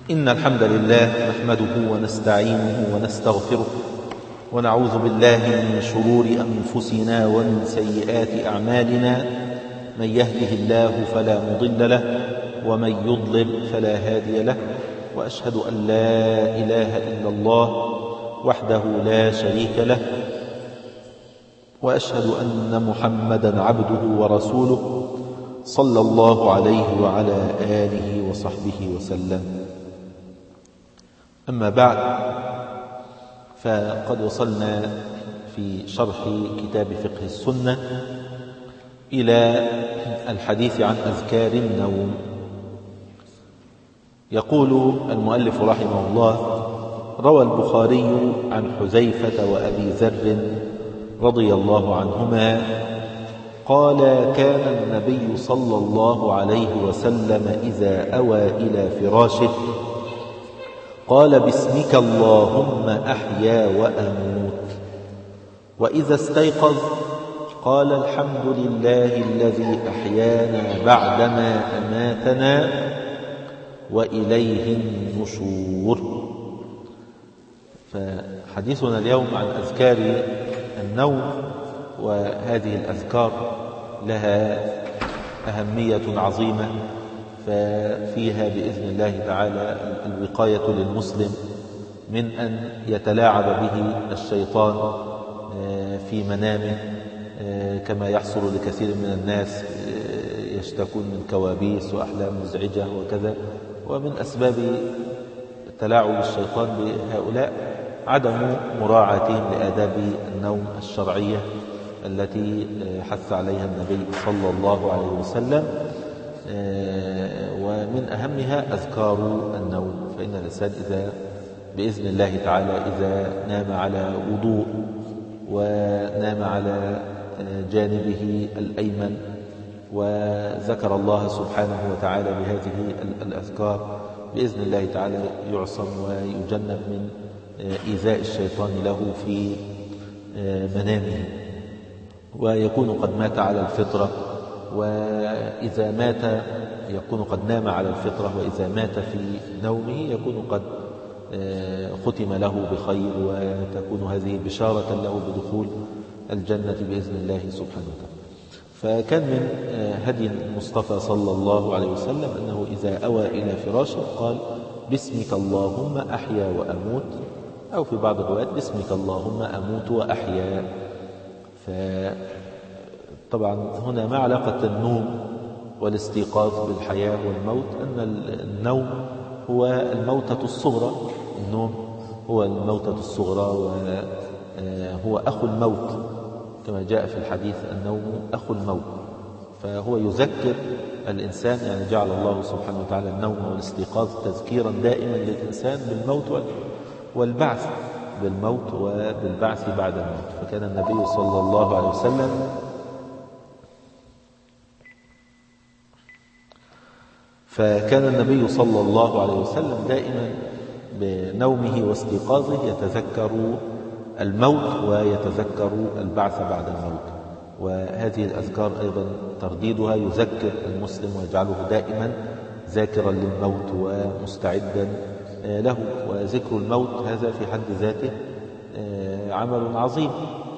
إن الحمد لله نحمده ونستعينه ونستغفره ونعوذ بالله من شرور أنفسنا ومن سيئات أعمالنا. من يهده الله فلا مضل له ومن يضلل فلا هادي له، وأشهد أن لا إله إلا الله وحده لا شريك له، وأشهد أن محمدا عبده ورسوله صلى الله عليه وعلى آله وصحبه وسلم. أما بعد، فقد وصلنا في شرح كتاب فقه السنة إلى الحديث عن أذكار النوم. يقول المؤلف رحمه الله: روى البخاري عن حذيفة وأبي ذر رضي الله عنهما قال: كان النبي صلى الله عليه وسلم إذا أوى إلى فراشه قال: باسمك اللهم أحيا وأموت. وإذا استيقظ قال: الحمد لله الذي أحيانا بعدما أماتنا وإليه النشور. فحديثنا اليوم عن أذكار النوم، وهذه الأذكار لها أهمية عظيمة، ففيها بإذن الله تعالى الوقاية للمسلم من أن يتلاعب به الشيطان في منامه، كما يحصل لكثير من الناس يشتكون من كوابيس وأحلام مزعجة وكذا. ومن أسباب تلاعب الشيطان بهؤلاء عدم مراعاتهم لآداب النوم الشرعية التي حث عليها النبي صلى الله عليه وسلم، ومن أهمها أذكار النوم. فإن الإنسان إذا بإذن الله تعالى إذا نام على وضوء ونام على جانبه الأيمن وذكر الله سبحانه وتعالى بهذه الأذكار، بإذن الله تعالى يعصم ويجنب من إيذاء الشيطان له في منامه، ويكون قد مات على الفطرة. وإذا مات يكون قد نام على الفطرة، وإذا مات في نومه يكون قد ختم له بخير، وتكون هذه بشارة له بدخول الجنة بإذن الله سبحانه وتعالى. فكان من هدي المصطفى صلى الله عليه وسلم أنه إذا أوى إلى فراشه قال: باسمك اللهم أحيا وأموت، أو في بعض الروايات: باسمك اللهم أموت وأحيا. فطبعا هنا ما علاقة النوم والاستيقاظ بالحياة والموت؟ أن النوم هو الموتة الصغرى، النوم هو الموتة الصغرى، وهو أخو الموت كما جاء في الحديث: النوم أخو الموت. فهو يذكر الإنسان، يعني جعل الله سبحانه وتعالى النوم والاستيقاظ تذكيرا دائما للإنسان بالموت والبعث، بالموت وبالبعث بعد الموت. فكان النبي صلى الله عليه وسلم دائما بنومه واستيقاظه يتذكر الموت ويتذكر البعث بعد الموت. وهذه الأذكار أيضا ترديدها يذكر المسلم ويجعله دائما ذاكرا للموت ومستعدا له. وذكر الموت هذا في حد ذاته عمل عظيم،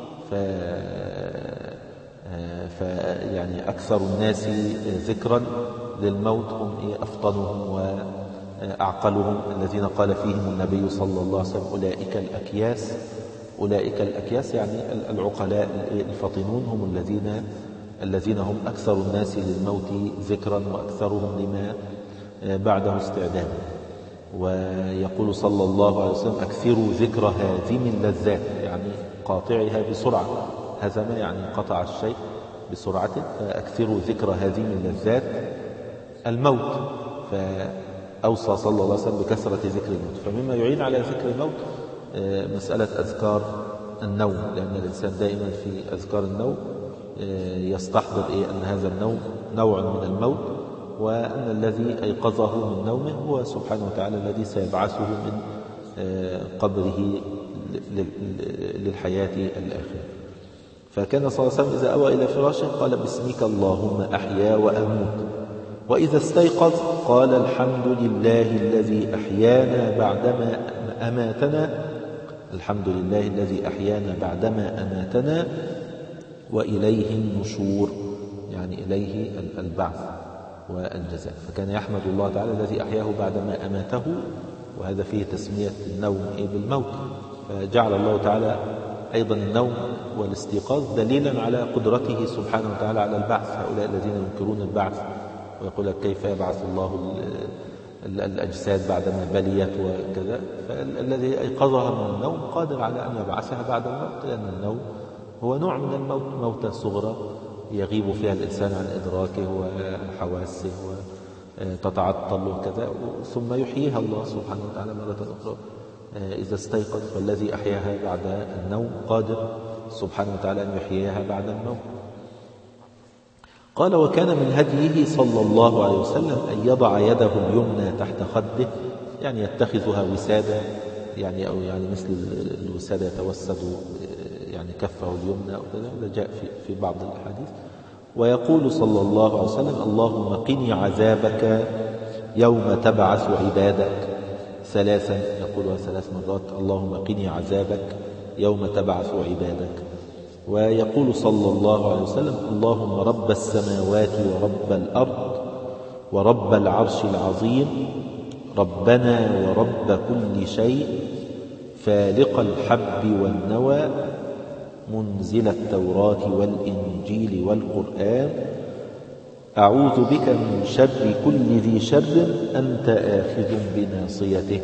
يعني أكثر الناس ذكرا للموت هم أفطنهم وأعقلهم، الذين قال فيهم النبي صلى الله عليه وسلم: أولئك الأكياس، يعني العقلاء الفطنون هم الذين هم أكثر الناس للموت ذكرا وأكثرهم لما بعده استعدادا. ويقول صلى الله عليه وسلم: أكثروا ذكر هادم اللذات، يعني قاطعها بسرعة، هزم يعني قطع الشيء بسرعة، فأكثروا ذكر هادم اللذات الموت. فأوصى صلى الله عليه وسلم بكثرة ذكر الموت. فمما يعين على ذكر الموت مسألة أذكار النوم، لأن الإنسان دائما في أذكار النوم يستحضر أن هذا النوم نوع من الموت، وأن الذي أيقظه من نومه هو سبحانه وتعالى الذي سيبعثه من قبره للحياة الآخرة. فكان صلى الله عليه وسلم إذا أوى إلى فراشه قال: باسمك اللهم أحيا وأموت. وإذا استيقظ قال الحمد لله الذي أحيانا بعدما أماتنا، الحمد لله الذي أحيانا بعدما أماتنا وإليه النشور، يعني إليه البعث والجزاء. فكان يحمد الله تعالى الذي أحياه بعدما أماته، وهذا فيه تسمية النوم بالموت. فجعل الله تعالى أيضا النوم والاستيقاظ دليلا على قدرته سبحانه وتعالى على البعث. هؤلاء الذين ينكرون البعث ويقول لك كيف يبعث الله الأجساد بعدما بليت وكذا، فالذي أيقظها من النوم قادر على أن يبعثها بعد الموت، لأن النوم هو نوع من الموت، موتة صغرى يغيب فيها الإنسان عن إدراكه وحواسه وتتعطل وكذا، ثم يحييها الله سبحانه وتعالى مرة أخرى إذا استيقظ. فالذي أحياها بعد النوم قادر سبحانه وتعالى أن يحييها بعد الموت. قال وكان من هديه صلى الله عليه وسلم أن يضع يده اليمنى تحت خده، يعني يتخذها وسادة، يعني أو يعني مثل الوسادة يتوسد يعني كفه اليمنى أو كذا، هذا جاء في بعض الأحاديث. ويقول صلى الله عليه وسلم اللهم قني عذابك يوم تبعث عبادك ثلاثا، يقولها 3 مرات، اللهم قني عذابك يوم تبعث عبادك. ويقول صلى الله عليه وسلم اللهم رب السماوات ورب الأرض ورب العرش العظيم ربنا ورب كل شيء فالق الحب والنوى منزل التوراة والإنجيل والقرآن أعوذ بك من شر كل ذي شر أنت آخذ بناصيته،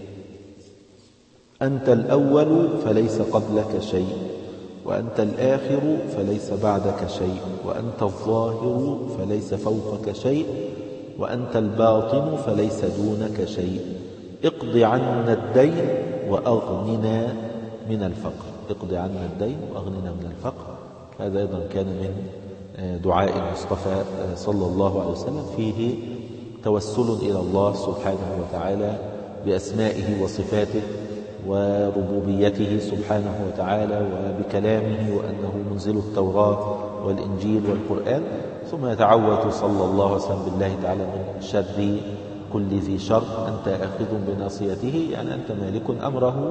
أنت الأول فليس قبلك شيء، وأنت الآخر فليس بعدك شيء، وأنت الظاهر فليس فوقك شيء، وأنت الباطن فليس دونك شيء، اقض عنا الدين وأغننا من الفقر، اقض عنا الدين وأغننا من الفقر. هذا أيضا كان من دعاء المصطفى صلى الله عليه وسلم، فيه توسل إلى الله سبحانه وتعالى بأسمائه وصفاته وربوبيته سبحانه وتعالى وبكلامه وأنه منزل التوراة والإنجيل والقرآن، ثم يتعوذ صلى الله عليه وسلم بالله تعالى من شر كل ذي شر أنت آخذ بناصيته، يعني أنت مالك أمره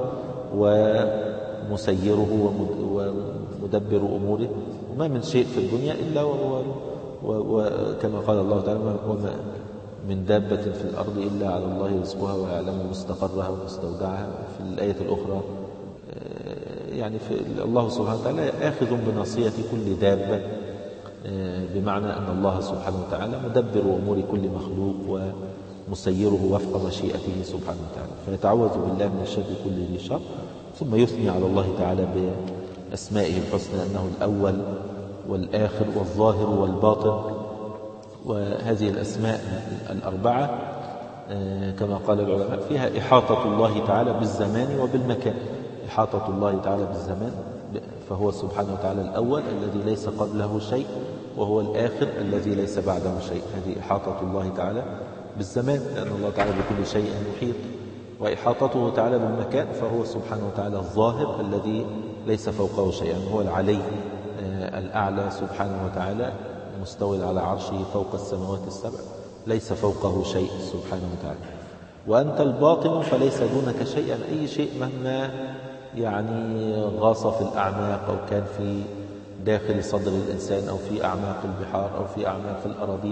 ومسيره ومدبر أموره، وما من شيء في الدنيا إلا وكما قال الله تعالى وما من دابة في الأرض إلا على الله رزقها ويعلم مستقرها ومستودعها. في الآية الأخرى يعني الله سبحانه وتعالى آخذ بناصية كل دابة، بمعنى أن الله سبحانه وتعالى مدبر أمور كل مخلوق ومسيره وفق مشيئته سبحانه وتعالى. فيتعوذ بالله من شر كل ذي شر، ثم يثني على الله تعالى بأسمائه الحسنى أنه الأول والآخر والظاهر والباطن. وهذه الأسماء الأربعة كما قال العلماء فيها إحاطة الله تعالى بالزمان وبالمكان. إحاطة الله تعالى بالزمان، فهو سبحانه وتعالى الأول الذي ليس قبله شيء، وهو الآخر الذي ليس بعده شيء. هذه إحاطة الله تعالى بالزمان، لأن الله تعالى بكل شيء محيط. وإحاطته تعالى بالمكان، فهو سبحانه وتعالى الظاهر الذي ليس فوقه شيء، يعني هو العلي الأعلى سبحانه وتعالى مستوي على عرشه فوق السماوات السبع، ليس فوقه شيء سبحانه وتعالى. وأنت الباطن فليس دونك شيء، يعني أي شيء مهما يعني غاص في الأعماق أو كان في داخل صدر الإنسان أو في أعماق البحار أو في أعماق الأراضين،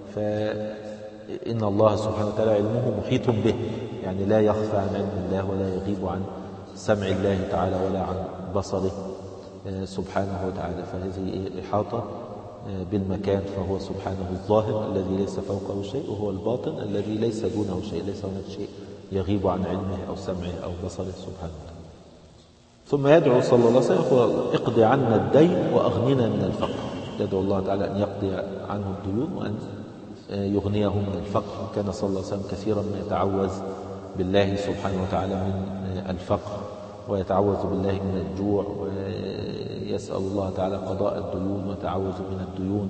فإن الله سبحانه وتعالى علمه محيط به، يعني لا يخفى عن علم الله ولا يغيب عن سمع الله تعالى ولا عن بصره سبحانه وتعالى. فهذه إحاطة بالمكان، فهو سبحانه الظاهر الذي ليس فوقه شيء، وهو الباطن الذي ليس دونه شيء، ليس هناك شيء يغيب عن علمه أو سمعه أو بصره سبحانه وتعالى. ثم يدعو صلى الله عليه وسلم يقول اقض عنا الدين وأغننا من الفقر، يدعو الله تعالى أن يقضي عنه الديون وأن يغنيه من الفقر. كان صلى الله عليه وسلم كثيرا ما يتعوذ بالله سبحانه وتعالى من الفقر، ويتعوذ بالله من الجوع، ويسأل الله تعالى قضاء الديون وتعوذ من الديون.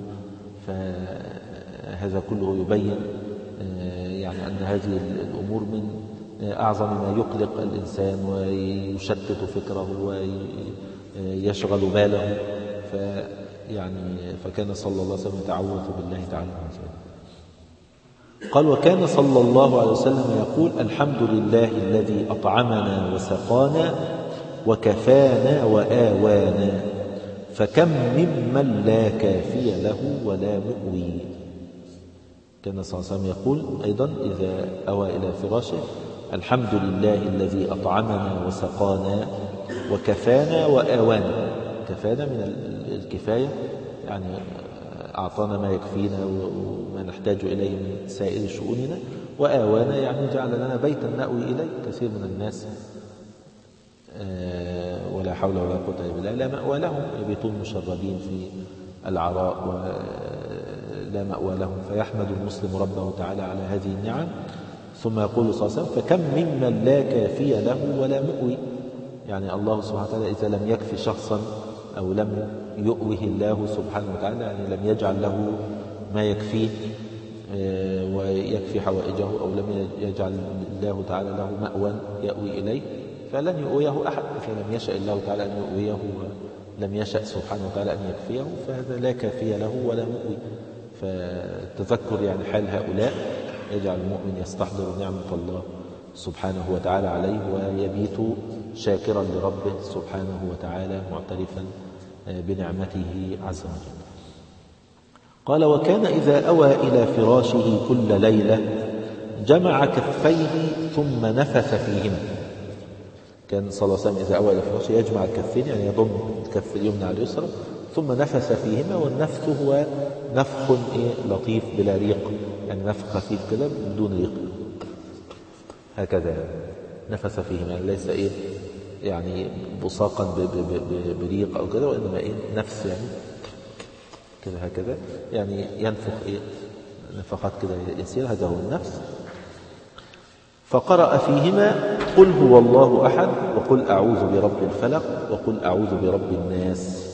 فهذا كله يبين يعني أن هذه الأمور من أعظم ما يقلق الإنسان ويشتت فكره ويشغل باله. فكان صلى الله عليه وسلم يتعوذ بالله تعالى من ذلك. قال: وكان صلى الله عليه وسلم يقول: الحمد لله الذي أطعمنا وسقانا وكفانا وآوانا، فكم ممن لا كافي له ولا مؤوي. كان صلى الله عليه وسلم يقول أيضا إذا أوى إلى فراشه: الحمد لله الذي أطعمنا وسقانا وكفانا وآوانا. كفانا من الكفاية، يعني أعطانا ما يكفينا وما نحتاج إليه من سائر شؤوننا. وآوانا يعني جعل لنا بيتا نأوي إليه. كثير من الناس ولا حول ولا قوة إلا بالله لا مأوى لهم، يبيتون مشردين في العراء ولا مأوى لهم. فيحمد المسلم ربه تعالى على هذه النعم. ثم يقول صلى الله عليه وسلم: فكم ممن لا كافي له ولا مؤوي. يعني الله سبحانه وتعالى إذا لم يكفي شخصا أو لم يؤوه الله سبحانه وتعالى، يعني لم يجعل له ما يكفيه ويكفي حوائجه، أو لم يجعل الله تعالى له مأوى يأوي إليه، فلن يؤويه أحد. إذا لم يشأ الله تعالى أن يؤويه ولم يشأ سبحانه وتعالى أن يكفيه، فهذا لا كافي له ولا مؤوي. فتذكر يعني حال هؤلاء يجعل المؤمن يستحضر نعمة الله سبحانه وتعالى عليه، ويبيت شاكرا لربه سبحانه وتعالى معترفا بنعمته عز وجل. قال: وكان إذا أوى إلى فراشه كل ليلة جمع كفيه ثم نفث فيهما. كان صلى الله عليه وسلم إذا أوى إلى فراشه يجمع الكفين، يعني يضم الكف اليمنى على اليسرى ثم نفث فيهما. والنفث هو نفخ لطيف بلا ريق، يعني نفخ خفيف كده بدون ريق، هكذا نفث فيهما، يعني ليس يعني بصاقا بريق أو كده، وإنما نفس يعني كده هكذا، يعني ينفخ نفخات كده يسير، هذا هو النفس. فقرأ فيهما: قل هو الله أحد، وقل أعوذ برب الفلق، وقل أعوذ برب الناس.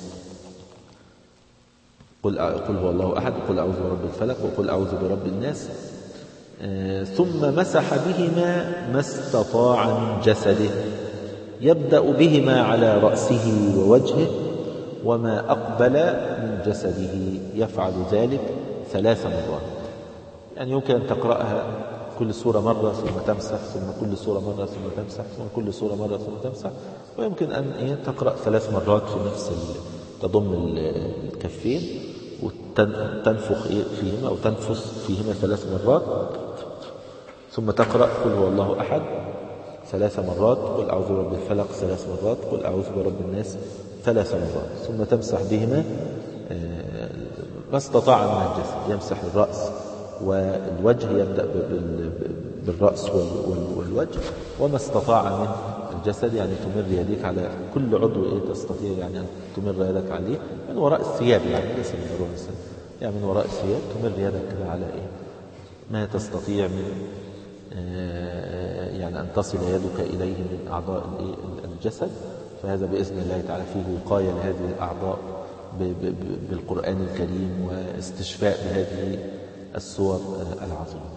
قل هو الله أحد، وقل أعوذ برب الفلق، وقل أعوذ برب الناس. ثم مسح بهما ما استطاع من جسده، يبدأ بهما على رأسه ووجهه وما أقبل من جسده، يفعل ذلك 3 مرات. يعني يمكن أن تقرأها كل سورة مرة ثم تمسح، ثم كل سورة مرة ثم تمسح، ثم كل سورة مرة ثم تمسح. ويمكن أن تقرأ 3 مرات في نفس تضم الكفين وتنفخ فيهما أو تنفس فيهما 3 مرات، ثم تقرأ قل هو الله أحد 3 مرات، قل أعوذ برب الفلق 3 مرات، قل أعوذ برب الناس 3 مرات، ثم تمسح بهما ما استطاع من الجسد. يمسح الرأس والوجه، يبدأ بالرأس والوجه، وما استطاع من الجسد، يعني تمر يديك على كل عضو تستطيع يعني أن تمر يدك عليه من وراء الثياب، يعني ليس من وراء الثياب، يعني من وراء الثياب تمر يدك كده على ما تستطيع من يعني أن تصل يدك إليه من أعضاء الجسد. فهذا بإذن الله تعالى فيه وقاية لهذه الأعضاء بالقرآن الكريم، واستشفاء بهذه السور العظيمة.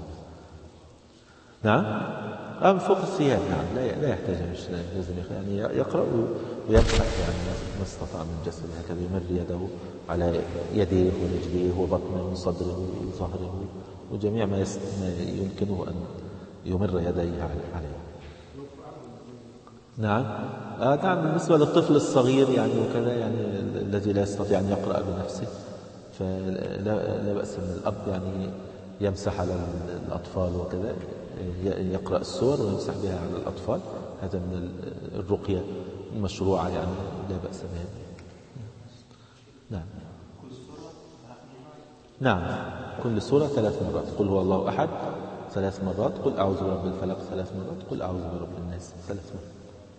نعم، فوق الثياب. نعم، لا يحتاج، مش لازم يعني يقرأ ويمسح يعني ما استطاع من جسده، هكذا يمر يده على يديه ورجليه وبطنه وصدره وظهره وجميع ما يمكنه أن يمر يديه عليه. نعم، بالنسبة للطفل الصغير يعني وكذا، يعني الذي لا يستطيع أن يقرأ بنفسه، فلا بأس من الأب يعني يمسح على الأطفال وكذا، يقرأ السور ويمسح بها على الأطفال. هذا من الرقية المشروعة، يعني لا بأس بها. نعم، كل سورة 3 مرات. قل هو الله أحد 3 مرات، قل أعوذ برب الفلق 3 مرات، قل أعوذ برب الناس 3 مرات.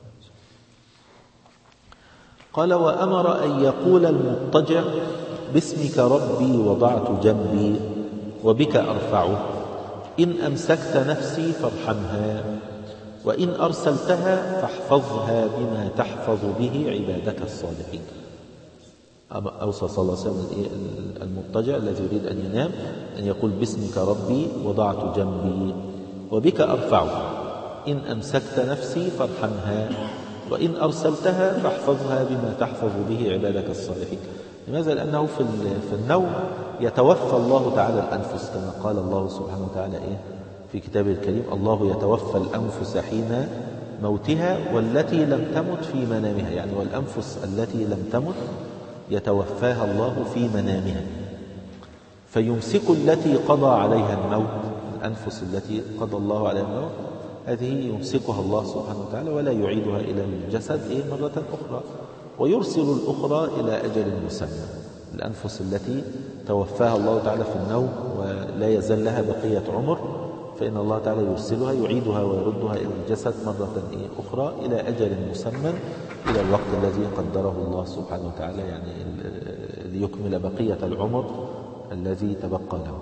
قال: وأمر أن يقول المضطجع: باسمك ربي وضعت جنبي وبك أرفعه، إن أمسكت نفسي فارحمها، وإن أرسلتها فاحفظها بما تحفظ به عبادك الصالحين. أوصى صلى الله عليه وسلم المضطجع الذي يريد أن ينام أن يقول: باسمك ربي وضعت جنبي وبك أرفعه، إن أمسكت نفسي فارحمها، وإن أرسلتها فاحفظها بما تحفظ به عبادك الصالحين. لماذا؟ لأنه في النوم يتوفى الله تعالى الأنفس، كما قال الله سبحانه وتعالى في كتابه الكريم: الله يتوفى الأنفس حين موتها والتي لم تمت في منامها. يعني والأنفس التي لم تمت يتوفاها الله في منامها، فيمسك التي قضى عليها الموت. الأنفس التي قضى الله عليها الموت هذه يمسكها الله سبحانه وتعالى ولا يعيدها إلى الجسد مرة أخرى، ويرسل الأخرى إلى أجل مسمى. الأنفس التي توفاها الله تعالى في النوم ولا يزال لها بقية عمر، فإن الله تعالى يرسلها يعيدها ويردها إلى الجسد مرة أخرى إلى أجل مسمى، إلى الوقت الذي قدره الله سبحانه وتعالى، يعني ليكمل بقية العمر الذي تبقى له.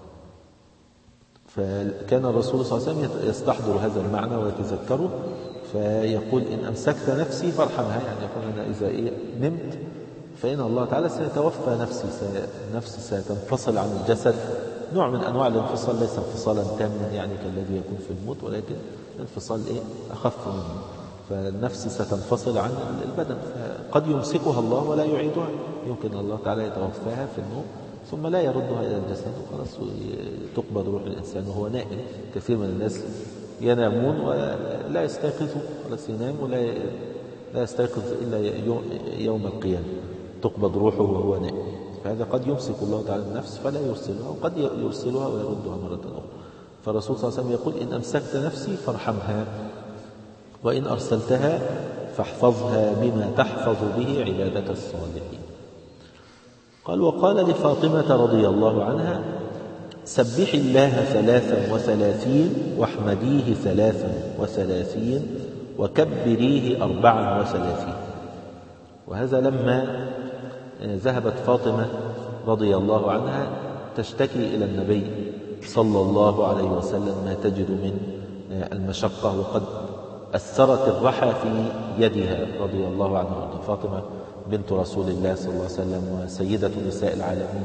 فكان الرسول صلى الله عليه وسلم يستحضر هذا المعنى ويتذكره، فيقول: إن أمسكت نفسي فارحمها. يعني يقول: أنا إذا نمت فإن الله تعالى سيتوفى نفسي، نفسي ستنفصل عن الجسد. نوع من أنواع الانفصال، ليس انفصالا تاما يعني كالذي يكون في الموت، ولكن انفصال أخف منه. فالنفس ستنفصل عن البدن، فقد يمسكها الله ولا يعيدها. يمكن الله تعالى يتوفاها في النوم ثم لا يردها إلى الجسد، وخلاص تقبض روح الإنسان وهو نائم. كثير من الناس ينامون ولا يستيقظوا، خلاص ينام ولا يستيقظ إلا يوم القيامة، تقبض روحه وهو نائم. فهذا قد يمسك الله تعالى النفس فلا يرسلها، وقد يرسلها ويردها مرة أخرى. فالرسول صلى الله عليه وسلم يقول: إن أمسكت نفسي فارحمها، وإن أرسلتها فاحفظها بما تحفظ به عبادك الصالحين. قال: وقال لفاطمة رضي الله عنها: سبحي الله 33 واحمديه 33 وكبريه 34. وهذا لما ذهبت فاطمة رضي الله عنها تشتكي إلى النبي صلى الله عليه وسلم ما تجد من المشقة، وقد أثرت الرحى في يدها رضي الله عنها. فاطمة بنت رسول الله صلى الله عليه وسلم وسيدة نساء العالمين،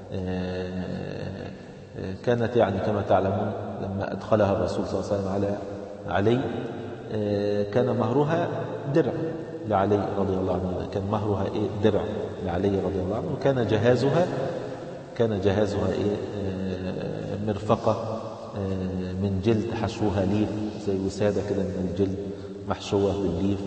كانت يعني كما تعلمون لما أدخلها الرسول صلى الله عليه وسلم على علي، كان مهرها درع لعلي رضي الله عنه، كان مهرها درع لعلي رضي الله عنه، وكان جهازها مرفقة من جلد حشوها ليف، زي وسادة كده من الجلد محشوة بالليف،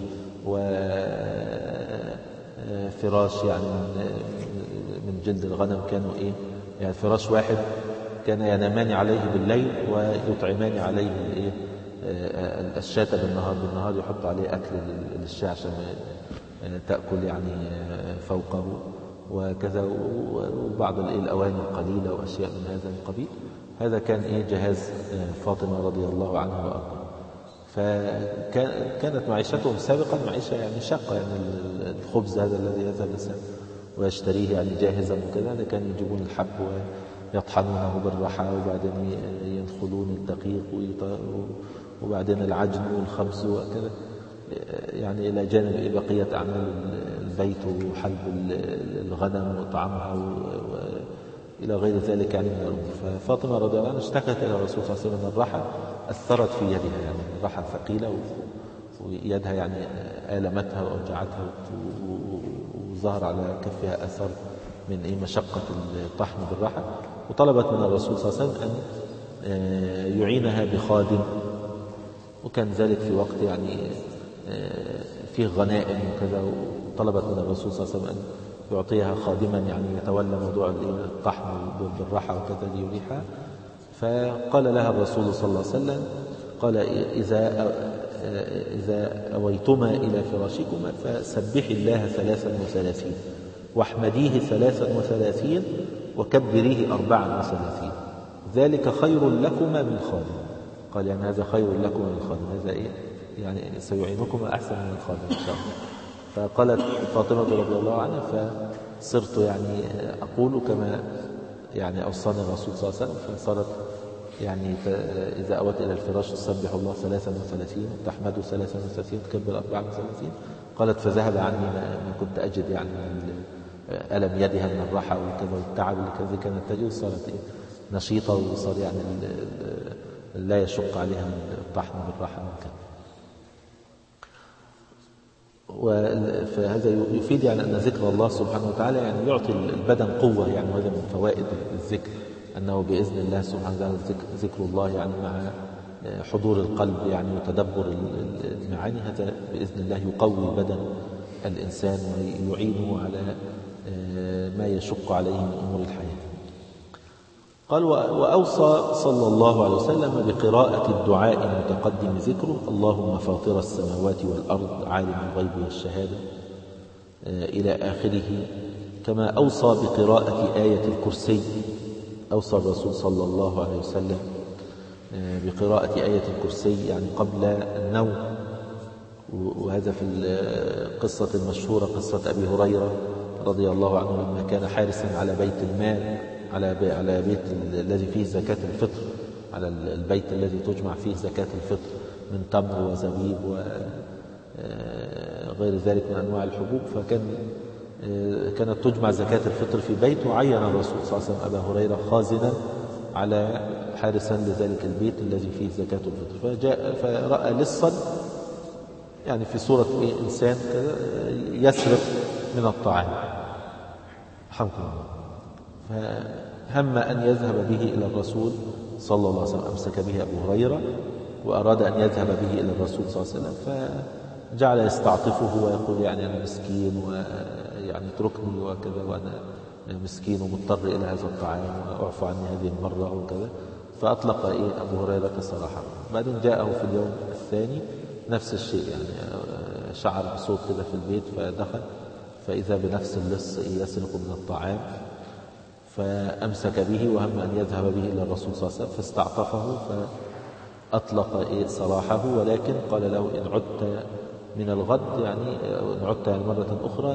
وفراش يعني من جلد الغنم. كانوا يعني فراش واحد كان ينامان عليه بالليل ويطعمان عليه الشاة بالنهار يحط عليه أكل للشاة عشان تأكل يعني فوقه وكذا، وبعض الأواني القليلة وأشياء من هذا القبيل. هذا كان جهاز فاطمة رضي الله عنها وأرضاها. فكانت معيشتهم سابقا معيشة يعني شاقة، يعني الخبز هذا الذي يذهب للسام ويشتريه يعني جاهزا وكذا، هذا كانوا يجيبون الحب ويطحنونه بالرحى، وبعدين ينخلون الدقيق وبعدين العجن والخبز وكذا، يعني إلى جانب بقية أعمال البيت وحلب الغنم وطعامها إلى غير ذلك يعني من الأمور. ففاطمة رضي الله عنها اشتكت إلى الرسول صلى الله عليه وسلم أن الرحى أثرت في يدها، يعني الرحى ثقيلة ويدها يعني آلمتها وأوجعتها، وظهر على كفها أثر من مشقة الطحن بالرحى، وطلبت من الرسول صلى الله عليه وسلم أن يعينها بخادم. وكان ذلك في وقت يعني فيه غنائم وكذا، وطلبت من الرسول صلى الله عليه وسلم أن يعطيها خادما يعني يتولى موضوع الطحن بالرحى وكذا ليريحها. فقال لها الرسول صلى الله عليه وسلم، قال: إذا أويتما إلى فراشكما فسبحي الله 33 واحمديه 33 وكبريه 34، ذلك خير لكما من خادم. قال: يعني هذا خير لكما من خادم، هذا يعني سيعينكما أحسن من الخادم إن شاء الله. فقالت فاطمة رضي الله عنها: فصرت يعني أقول كما يعني أوصاني الرسول صلى الله عليه وسلم. فصارت يعني إذا أوت إلى الفراش تسبح الله 33 تحمده 33 تكبر 34. قالت: فذهب عني ما كنت أجد يعني ألم يدها من الراحة وكذا والتعب الذي كانت تجد، صارت نشيطة، وصار يعني لا يشق عليها الطحن بالراحة من كذا. فهذا يفيد يعني أن ذكر الله سبحانه وتعالى يعني يعطي البدن قوة، يعني وهذا من فوائد الذكر، أنه بإذن الله سبحانه وتعالى ذكر الله يعني مع حضور القلب يعني وتدبر المعاني، هذا بإذن الله يقوي بدن الإنسان ويعينه على ما يشق عليه من أمور الحياة. قال: وأوصى صلى الله عليه وسلم بقراءة الدعاء المتقدم ذكره: اللهم فاطر السماوات والأرض عالم الغيب والشهادة إلى آخره. كما أوصى بقراءة آية الكرسي، أوصى الرسول صلى الله عليه وسلم بقراءة آية الكرسي يعني قبل النوم، وهذا في القصة المشهورة قصة أبي هريرة رضي الله عنه لما كان حارسا على بيت المال، على بيت الذي فيه زكاة الفطر، على البيت الذي تجمع فيه زكاة الفطر من تمر وزبيب وغير ذلك من أنواع الحبوب، كانت تجمع زكاة الفطر في بيت، وعين الرسول صلى الله عليه وسلم أبا هريرة خازنا على حارسا لذلك البيت الذي فيه زكاة الفطر، فرأى لصا يعني في صورة إنسان كذا يسرق من الطعام، حمد الله، فهم أن يذهب به إلى الرسول صلى الله عليه وسلم. أمسك به أبو هريرة وأراد أن يذهب به إلى الرسول صلى الله عليه وسلم، فجعل يستعطفه ويقول يعني أنا مسكين ويعني اتركني وكذا، وأنا مسكين ومضطر إلى هذا الطعام وأعفو عني هذه المرة وكذا. فأطلق أبو هريرة سراحه. بعدين جاءه في اليوم الثاني نفس الشيء، يعني شعر بصوت كده في البيت فدخل فإذا بنفس اللص يسرق من الطعام، فأمسك به وهم أن يذهب به إلى الرسول صلى الله عليه وسلم، فاستعطفه فأطلق سراحه، ولكن قال له: إن عدت من الغد يعني إن عدت مرة أخرى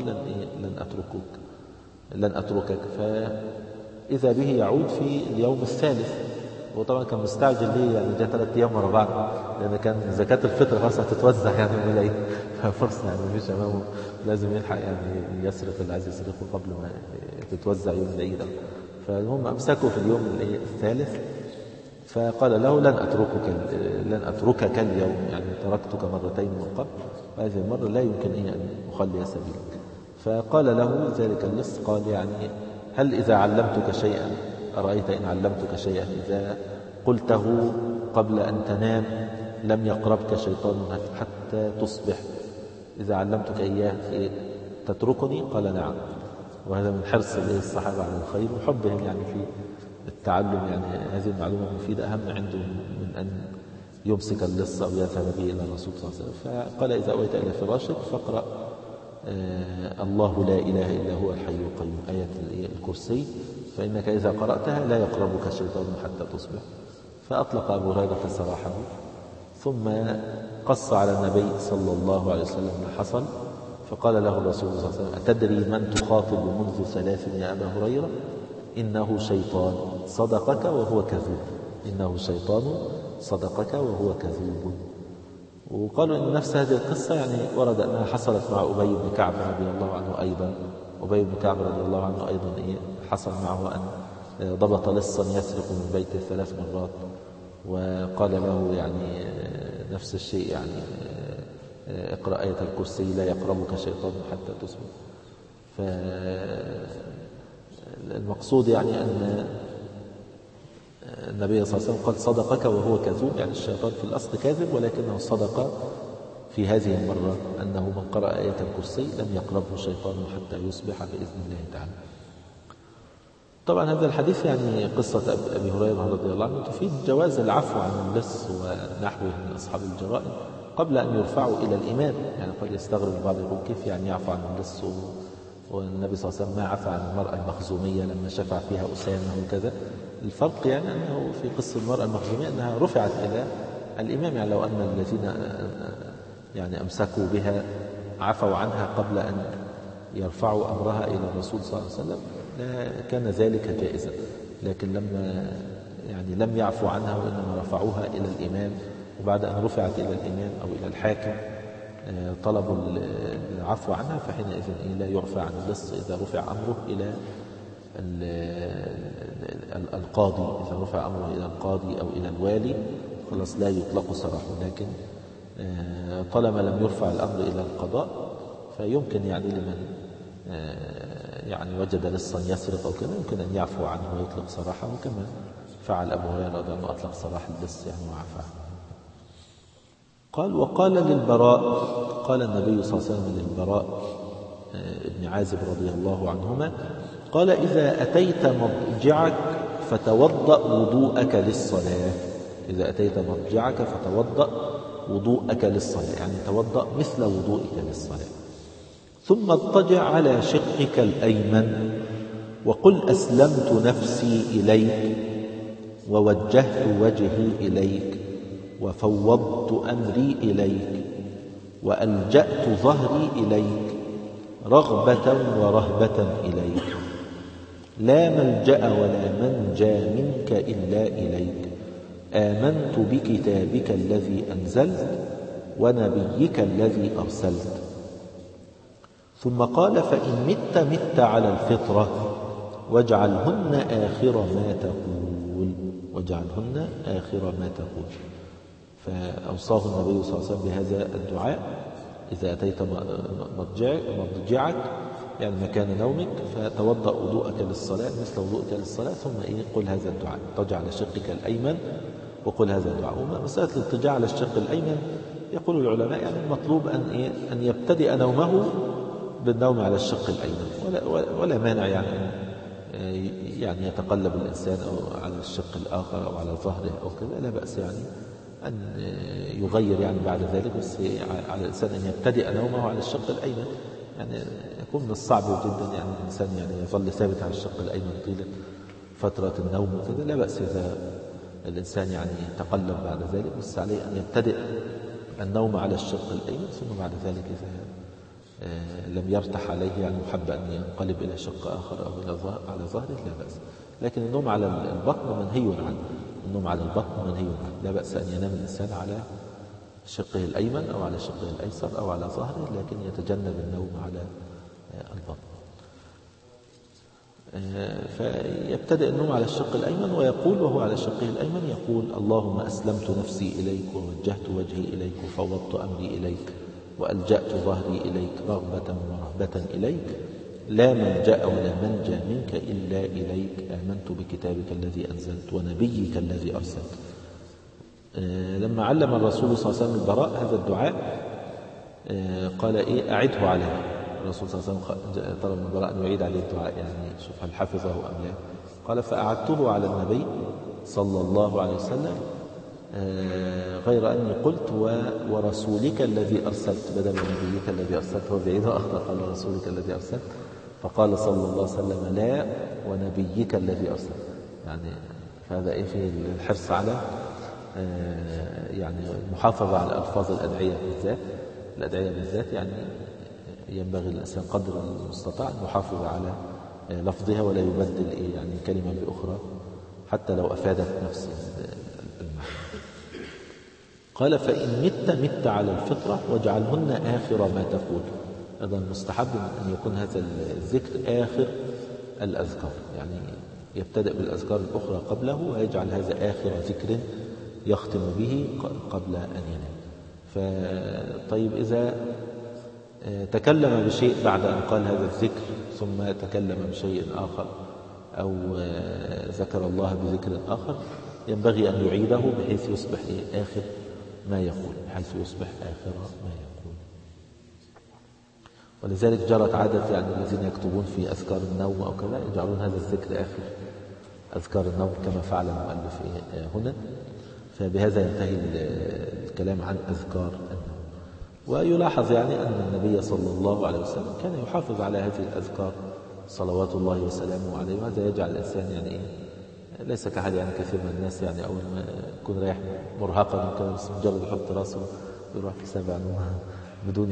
لن أتركك. فإذا به يعود في اليوم الثالث، وطبعا كان مستعجل ليه، يعني جاء 3 أيام ورا بعض، لأن كان زكاة الفطر خلاص هتتوزع يعني من العيد، ففرصة يعني مفيش أمامه، لازم يلحق يعني يسرق اللي عايز يسرقه قبل ما تتوزع يوم العيد. فالمهم أمسكوا في اليوم الثالث، فقال له: لن أتركك اليوم، يعني تركتك مرتين من قبل، وهذه المرة لا يمكن أن أخلي سبيلك. فقال له ذلك اللص، قال يعني: هل إذا علمتك شيئا، أرأيت إن علمتك شيئا إذا قلته قبل أن تنام لم يقربك شيطان حتى تصبح، إذا علمتك إياه تتركني؟ قال: نعم. وهذا من حرص الصحابة على الخير وحبهم يعني في التعلم، يعني هذه المعلومة المفيدة أهم عندهم من أن يمسك اللص أو يذهب به إلى الرسول صلى الله عليه وسلم. فقال: إذا أويت إلى فراشك فاقرأ الله لا إله إلا هو الحي القيوم، آية الكرسي، فإنك إذا قرأتها لا يقربك الشيطان حتى تصبح. فأطلق أبو هريرة سراحه، ثم قص على النبي صلى الله عليه وسلم ما حصل، فقال له الرسول صلى الله عليه وسلم: أتدري من تخاطب منذ 3 يا أبا هريرة؟ إنه شيطان صدقك وهو كذوب، إنه شيطان صدقك وهو كذوب. وقالوا إن نفس هذه القصة يعني ورد أنها حصلت مع أبي بن كعب رضي الله عنه أيضا. أبي بن كعب رضي الله عنه أيضا حصل معه أن ضبط لصا يسرق من بيته 3 مرات، وقال له يعني نفس الشيء، يعني اقرأ آية الكرسي لا يقربك شيطان حتى تصبح. فالمقصود يعني أن النبي صلى الله عليه وسلم قال: صدقك وهو كذوب، يعني الشيطان في الأصل كاذب، ولكنه صدق في هذه المرة أنه من قرأ آية الكرسي لم يقربه شيطان حتى يصبح بإذن الله تعالى. طبعا هذا الحديث يعني قصة أبي هريرة رضي الله عنه تفيد جواز العفو عن اللص ونحوه من أصحاب الجرائم قبل أن يرفعوا إلى الإمام. يعني قد يستغرب البعض يقول: كيف يعني يعفو عن اللص والنبي صلى الله عليه وسلم ما عفى عن المرأة المخزومية لما شفع فيها أسامة وكذا؟ الفرق يعني أنه في قصة المرأة المخزومية أنها رفعت إلى الإمام، يعني لو أن الذين يعني أمسكوا بها عفوا عنها قبل أن يرفعوا أمرها إلى الرسول صلى الله عليه وسلم كان ذلك جائزا، لكن لما يعني لم يعفوا عنها وإنما رفعوها إلى الإمام، وبعد أن رفعت إلى الإمام أو إلى الحاكم طلبوا العفو عنها، فحينئذ لا يعفى عن اللص إذا رفع أمره إلى القاضي. إذا رفع أمره إلى القاضي أو إلى الوالي خلاص لا يطلق سراحه، لكن طالما لم يرفع الأمر إلى القضاء فيمكن يعني لمن يعني وجد لصا يسرق أو كذا يمكن أن يعفو عنه ويطلق سراحه، كما فعل أبو هريرة رضي الله عنه أطلق سراح اللص يعني وعفى عنه. قال وقال للبراء، قال النبي صلى الله عليه وسلم للبراء ابن عازب رضي الله عنهما قال إذا أتيت مضجعك فتوضأ وضوءك للصلاة. إذا أتيت مضجعك فتوضأ وضوءك للصلاة، يعني توضأ مثل وضوئك للصلاة. ثم اضطجع على شقك الأيمن وقل أسلمت نفسي إليك ووجهت وجهي إليك وفوضت أمري إليك وألجأت ظهري إليك رغبة ورهبة إليك، لا ملجأ ولا منجى منك إلا إليك، آمنت بكتابك الذي أنزلت ونبيك الذي أرسلت. ثم قال فإن مت على الفطرة واجعلهن آخر ما تقول، واجعلهن آخر ما تقول. فأوصاه النبي صلى الله عليه وسلم بهذا الدعاء: إذا أتيت مضجعك يعني مكان نومك فتوضأ وضوءك للصلاة مثل وضوءك للصلاة، ثم قل هذا الدعاء، اضطجع على شقك الأيمن وقل هذا الدعاء. ومسألة الاضطجاع على الشق الأيمن يقول العلماء يعني المطلوب أن يبتدئ نومه بالنوم على الشق الأيمن، ولا مانع يعني يتقلب الإنسان أو على الشق الآخر أو على ظهره أو كذا، لا بأس يعني أن يغير يعني بعد ذلك، بس على الإنسان أن يبتدئ نومه على الشق الأيمن. يعني يكون من الصعب جدا يعني الإنسان يعني يظل ثابت على الشق الأيمن طيلة فترة النوم وكذا، لا بأس إذا الإنسان يعني تقلب بعد ذلك، بس عليه أن يبتدئ النوم على الشق الأيمن، ثم بعد ذلك إذا لم يرتح عليه يعني محب أن ينقلب إلى شق آخر أو على ظهره لا بأس. لكن النوم على البطن منهي عنه، النوم على البطن منهي عنه، لا بأس أن ينام الإنسان على شقه الأيمن أو على شقه الأيسر أو على ظهره، لكن يتجنب النوم على البطن. فيبتدئ النوم على الشق الأيمن ويقول وهو على شقه الأيمن يقول: اللهم أسلمت نفسي إليك ووجهت وجهي إليك وفوضت أمري إليك وألجأت ظهري إليك رغبة ورهبة إليك، لا ملجأ ولا منجى منك إلا إليك، آمنت بكتابك الذي أنزلت ونبيك الذي أرسلت. لما علم الرسول صلى الله عليه وسلم البراء هذا الدعاء قال أعده عليه. الرسول صلى الله عليه وسلم طلب من البراء أن يعيد عليه الدعاء، يعني شوف هل حفظه أم لا. قال فأعدته على النبي صلى الله عليه وسلم، غير أني قلت ورسولك الذي أرسلت بدل نبيك الذي أرسلت، هو بعيد أخطأ قال ورسولك الذي أرسلت، فقال صلى الله عليه وسلم لا ونبيك الذي أرسلت. يعني فهذا فيه الحرص على يعني المحافظة على ألفاظ الأدعية بالذات، يعني ينبغي الإنسان قدر المستطاع أن يحافظ على لفظها ولا يبدل يعني كلمة بأخرى حتى لو أفادت نفس المعنى. قال فإن مت على الفطرة واجعلهن آخر ما تقول. أيضا مستحب أن يكون هذا الذكر آخر الأذكار، يعني يبتدأ بالأذكار الأخرى قبله ويجعل هذا آخر ذكر يختم به قبل أن ينام. طيب إذا تكلم بشيء بعد أن قال هذا الذكر ثم تكلم بشيء آخر أو ذكر الله بذكر آخر، ينبغي أن يعيده بحيث يصبح آخر ما يقول، ولذلك جرت عادة يعني الذين يكتبون في أذكار النوم أو كذا يجعلون هذا الذكر آخر أذكار النوم كما فعل المؤلف هنا. فبهذا ينتهي الكلام عن أذكار النوم. ويلاحظ يعني أن النبي صلى الله عليه وسلم كان يحافظ على هذه الأذكار صلوات الله وسلامه عليه، وهذا يجعل الإنسان يعني ليس كحال يعني كثير من الناس يعني أول ما يكون رايح مرهقا وكذا بس مجرد يحط راسه يروح في سابع نوم بدون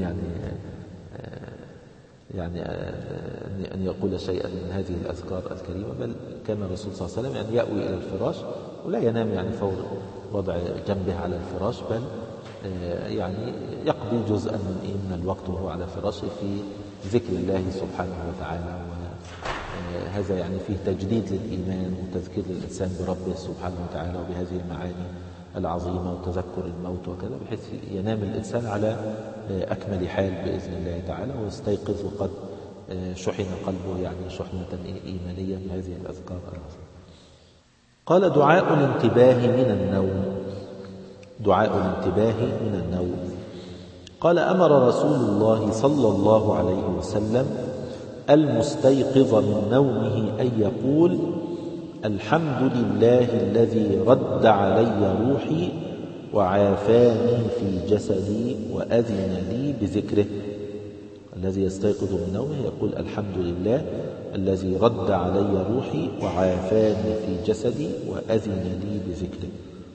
يعني أن يقول شيئا من هذه الأذكار الكريمة. بل كان الرسول صلى الله عليه وسلم يعني يأوي إلى الفراش ولا ينام يعني فور وضع جنبه على الفراش، بل يعني يقضي جزءا من الوقت وهو على فراشه في ذكر الله سبحانه وتعالى. وهذا يعني فيه تجديد للإيمان وتذكير للإنسان بربه سبحانه وتعالى وبهذه المعاني العظيمة وتذكر الموت وكذا، بحيث ينام الإنسان على أكمل حال بإذن الله تعالى، ويستيقظ وقد شحن قلبه يعني شحنة إيمانية بهذه الأذكار العظيمة. قال دعاء الانتباه من النوم. دعاء الانتباه من النوم. قال أمر رسول الله صلى الله عليه وسلم المستيقظ من نومه أن يقول: الحمد لله الذي رد علي روحي وعافاني في جسدي وأذن لي بذكره. الذي يستيقظ من نومه يقول: الحمد لله الذي رد علي روحي وعافاني في جسدي وأذن لي بذكره.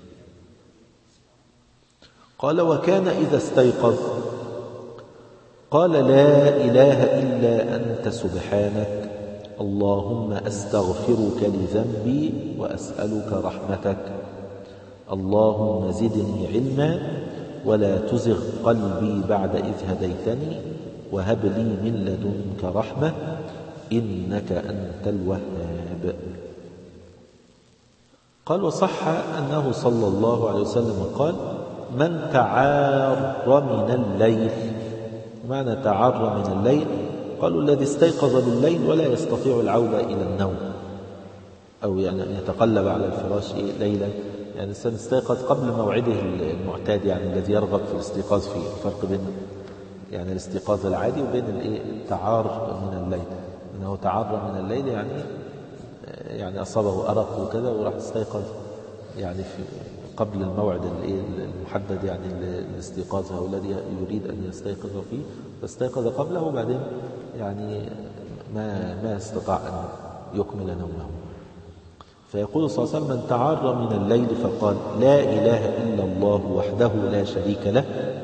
قال: وكان إذا استيقظ قال: لا إله إلا أنت سبحانك اللهم أستغفرك لذنبي وأسألك رحمتك، اللهم زدني علما ولا تزغ قلبي بعد إذ هديتني وهب لي من لدنك رحمة إنك أنت الوهاب. قال: وصح أنه صلى الله عليه وسلم قال: من تعار من الليل. معنى تعار من الليل؟ قالوا: الذي استيقظ بالليل ولا يستطيع العودة إلى النوم، أو يعني أن يتقلب على الفراش ليلا، يعني الإنسان استيقظ قبل موعده المعتاد، يعني الذي يرغب في الاستيقاظ فيه. الفرق بين يعني الاستيقاظ العادي وبين التعار من الليل. أنه تعار من الليل يعني أصابه أرق وكذا وراح استيقظ يعني في قبل الموعد المحدد، يعني الاستيقاظ، أو الذي يريد أن يستيقظ فيه فاستيقظ قبله، وبعدين يعني ما استطاع أن يكمل نومه. فيقول صلى الله عليه وسلم: من تعار من الليل فقال: لا إله إلا الله وحده لا شريك له،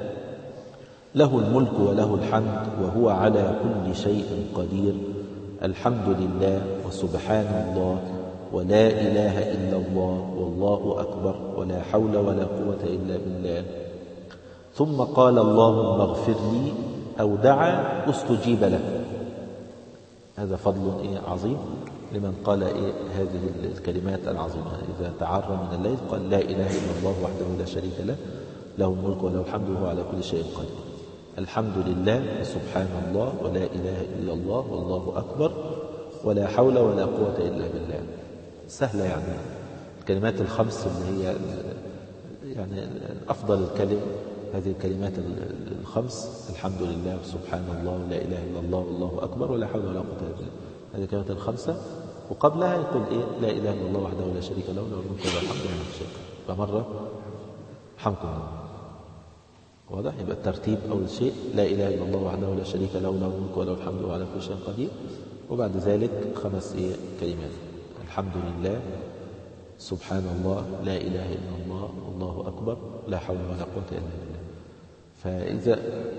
له الملك وله الحمد وهو على كل شيء قدير، الحمد لله وسبحان الله ولا إله إلا الله والله أكبر ولا حول ولا قوة إلا بالله، ثم قال: اللهم اغفر لي، أو دعا استجيب له. هذا فضل عظيم لمن قال هذه الكلمات العظيمة. إذا تعرى من الليل قال: لا إله إلا الله وحده لا شريك له، له الملك وله الحمد وهو على كل شيء قدير، الحمد لله وسبحان الله ولا إله إلا الله والله أكبر ولا حول ولا قوة إلا بالله. سهلة يعني الكلمات الخمس اللي هي يعني أفضل الكلم، هذه الكلمات الخمس: الحمد لله وسبحان الله ولا إله إلا الله والله أكبر ولا حول ولا قوة إلا بالله. هذه الكلمات الخمسة، وقبلها يقول لا إله إلا الله وحده لا شريك له، له الملك وله الحمد وهو على كل شيء. فمرة حمكم واضح. يبقى الترتيب: أول شيء لا إله إلا الله وحده لا شريك له، له الملك وله الحمد وهو على كل شيء قدير، وبعد ذلك 5 كلمات: الحمد لله، سبحان الله، لا إله إلا الله، والله أكبر، لا حول ولا قوة إلا بالله. فإذا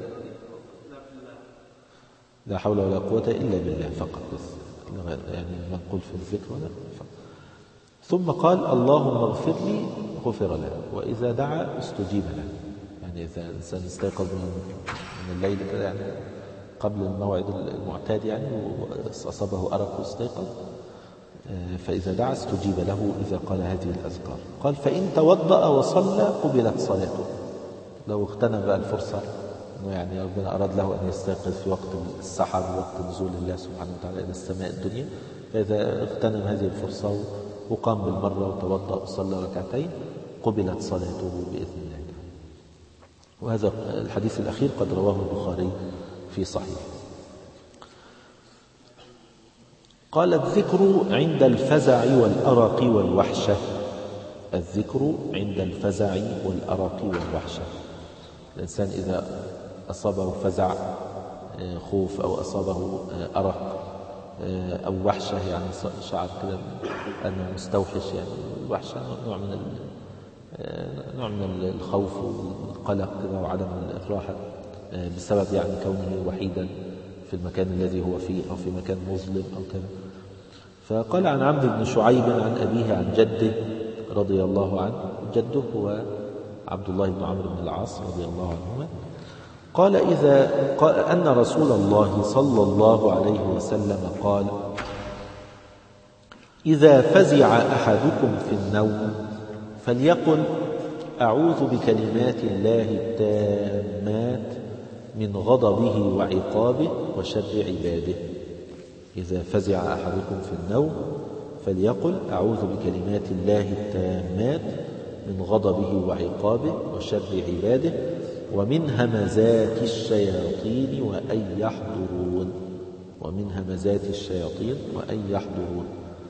لا حول ولا قوة إلا بالله فقط، بس يعني منقول في الذكر ولا فقط. ثم قال: اللهم اغفر لي، غفر له، وإذا دعا استجيب له. يعني إذا الإنسان استيقظ من الليل كده يعني قبل الموعد المعتاد يعني وأصابه أرق واستيقظ، فإذا دعا استجيب له إذا قال هذه الأذكار. قال: فإن توضأ وصلى قبلت صلاته. لو اغتنم بقى الفرصة أنه يعني ربنا أراد له أن يستيقظ في وقت السحر ووقت نزول الله سبحانه وتعالى إلى السماء الدنيا، فإذا اغتنم هذه الفرصة وقام بالمرة وتوضأ وصلى ركعتين قبلت صلاته بإذن الله. وهذا الحديث الأخير قد رواه البخاري في صحيح. قال: الذكر عند الفزع والأرق والوحشة. الذكر عند الفزع والأرق والوحشة. الإنسان إذا أصابه فزع خوف، أو أصابه أرق أو وحشة، يعني شعر كده أنه مستوحش، يعني الوحشة نوع من الخوف والقلق كده وعدم الراحة بسبب يعني كونه وحيدا في المكان الذي هو فيه، أو في مكان مظلم أو كذا. فقال عن عمرو بن شعيب عن أبيه عن جده رضي الله عنه، جده هو عبد الله بن عمرو بن العاص رضي الله عنهما، قال أن رسول الله صلى الله عليه وسلم قال: إذا فزع أحدكم في النوم فليقل: أعوذ بكلمات الله التامات من غضبه وعقابه وشر عباده. إذا فزع أحدكم في النوم فليقل أعوذ بكلمات الله التامات من غضبه وعقابه وشر عباده ومن همزات الشياطين وأن يحضرون. ومن همزات الشياطين وأن يحضرون.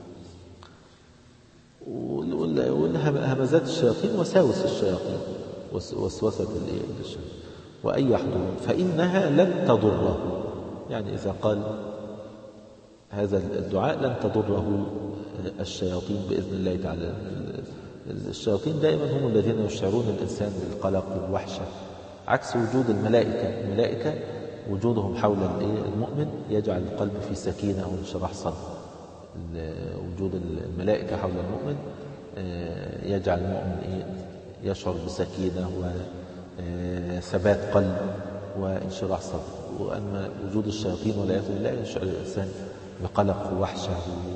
همزات الشياطين وساوس الشياطين، وسوسة الشياطين، وأن يحضرون فإنها لن تضره. يعني إذا قال هذا الدعاء لن تضره الشياطين بإذن الله تعالى. الشياطين دائما هم الذين يشعرون الإنسان بالقلق والوحشة، عكس وجود الملائكة. الملائكة وجودهم حول المؤمن يجعل القلب في سكينة وانشراح صدر. وجود الملائكة حول المؤمن يجعل المؤمن يشعر بسكينة وثبات قلب وانشراح صدر. وأما وجود الشياطين والعياذ بالله يشعر الإنسان بقلق ووحشة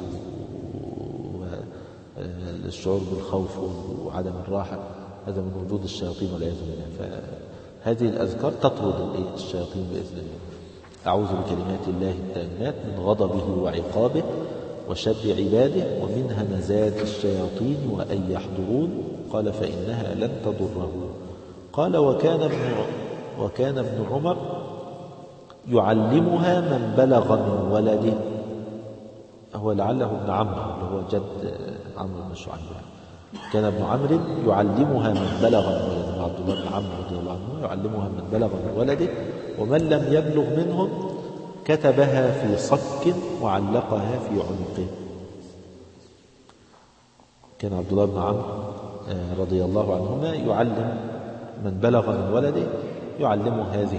والشعور بالخوف وعدم الراحة. هذا من وجود الشياطين والعياذ بالله. فهذه الأذكار تطرد الشياطين بإذن الله. أعوذ بكلمات الله التامات من غضبه وعقابه وشر عباده ومن همزات الشياطين وأن يحضرون. قال فإنها لن تضره. قال وكان ابن عمر يعلمها من بلغ من ولده. هو لعله ابن عمرو اللي هو جد عمرو بن شعيب. كان ابن عمرو يعلمها من بلغ من ولده. عبد الله بن عمرو رضي الله عنه يعلمها من بلغ من ولده ومن لم يبلغ منهم كتبها في صك وعلقها في عنقه. كان عبد الله بن عمرو رضي الله عنهما يعلم من بلغ من ولده، يعلمه هذه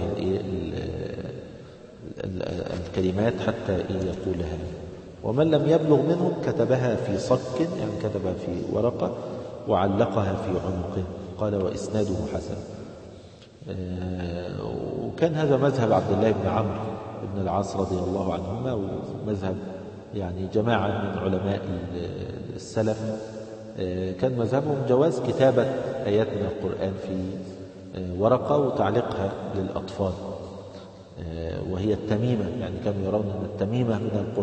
الكلمات حتى يقولها. ومن لم يبلغ منهم كتبها في صك، يعني كتبها في ورقة وعلقها في عنقه. قال وإسناده حسن. وكان هذا مذهب عبد الله بن عمرو بن العاص رضي الله عنهما، ومذهب يعني جماعة من علماء السلف كان مذهبهم جواز كتابة آيات من القرآن في ورقة وتعليقها للأطفال، وهي التميمة. يعني كانوا يرون أن التميمة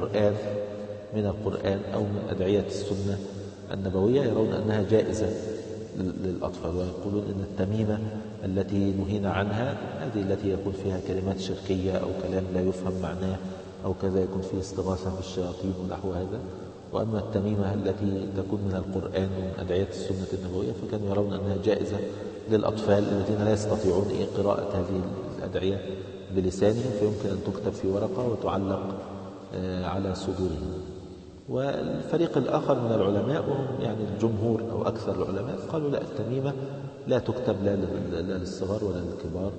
من القرآن أو من أدعية السنة النبوية، يرون أنها جائزة للأطفال، ويقولون أن التميمة التي نهينا عنها هذه التي يكون فيها كلمات شركية أو كلام لا يفهم معناه أو كذا، يكون فيه استغاثة بالشياطين ونحو هذا. وأما التميمة التي تكون من القرآن ومن أدعية السنة النبوية فكانوا يرون أنها جائزة للأطفال الذين لا يستطيعون قراءة هذه الأدعية بلسانهم، فيمكن أن تكتب في ورقة وتعلق على صدورهم. والفريق الآخر من العلماء وهم يعني الجمهور أو أكثر العلماء قالوا لا، التميمة لا تكتب لا للصغار ولا للكبار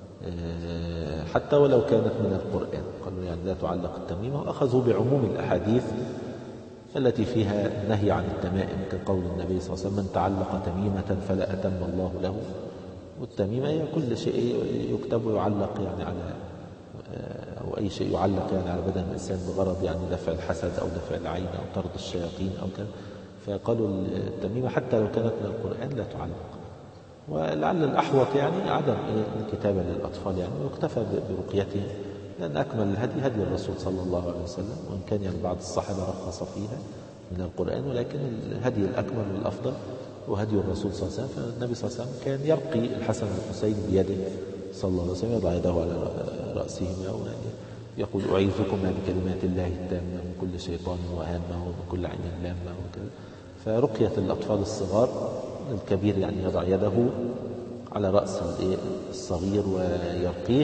حتى ولو كانت من القرآن. قالوا يعني لا تعلق التميمة، وأخذوا بعموم الأحاديث التي فيها نهي عن التمائم، كقول النبي صلى الله عليه وسلم من تعلق تميمة فلا أتم الله له. والتميمة هي كل شيء يكتب ويعلق يعني على أو أي شيء يعلق يعني على بدن الإنسان بغرض يعني دفع الحسد أو دفع العين أو طرد الشياطين أو كذا. فقالوا التميمة حتى لو كانت من القرآن لا تعلق. ولعل الأحوط يعني عدم الكتابة للأطفال يعني، ويكتفى برقيته، لأن أكمل الهدي هدي الرسول صلى الله عليه وسلم، وإن كان يعني بعض الصحابة رخص فيها من القرآن، ولكن الهدي الأكمل والأفضل وهدي الرسول صلى الله عليه وسلم. فالنبي صلى الله عليه وسلم كان يرقي الحسن والحسين بيده صلى الله عليه وسلم، يضع يده على رأسهما ويقول أعيذكما بكلمات الله التامة من كل شيطان وهامة ومن كل عين لامة وكذا. فرقية الأطفال الصغار، الكبير يعني يضع يده على رأس الصغير ويرقيه،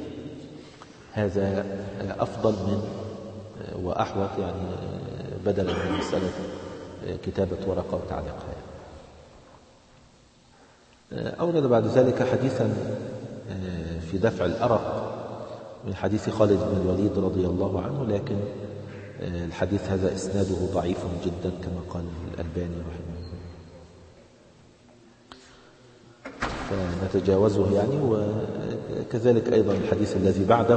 هذا أفضل من وأحوط يعني بدلا من مسألة كتابة ورقة وتعليقها. أورد بعد ذلك حديثا في دفع الأرق من حديث خالد بن الوليد رضي الله عنه، لكن الحديث هذا إسناده ضعيف جدا كما قال الألباني رحمه الله، فنتجاوزه يعني. وكذلك أيضا الحديث الذي بعده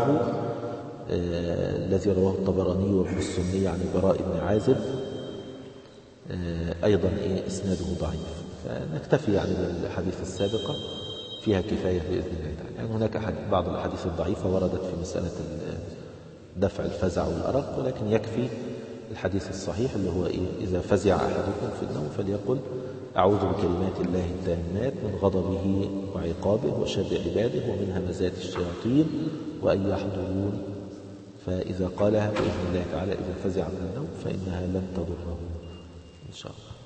الذي رواه الطبراني وابن السني عن البراء بن عازب أيضا إسناده ضعيف. فنكتفي يعني بالحديث السابقة، فيها كفاية بإذن الله تعالى. يعني هناك بعض الأحاديث الضعيفة وردت في مسألة دفع الفزع والأرق، ولكن يكفي الحديث الصحيح اللي هو إذا فزع أحدكم في النوم فليقل أعوذ بكلمات الله التامات من غضبه وعقابه وشر عباده ومن همزات الشياطين وأن يحضرون. فإذا قالها بإذن الله تعالى إذا فزع من النوم فإنها لن تضره إن شاء الله.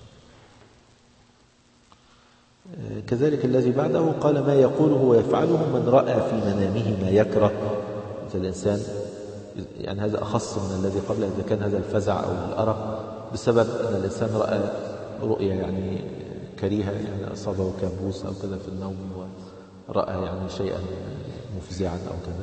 كذلك الذي بعده قال ما يقوله ويفعله من رأى في منامه ما يكره. إذا الإنسان يعني هذا أخص من الذي قبله، إذا كان هذا الفزع أو الأرق بسبب أن الإنسان رأى رؤية يعني كريهة، يعني أصابه كابوس أو كذا في النوم ورأى يعني شيئا مفزعا أو كذا.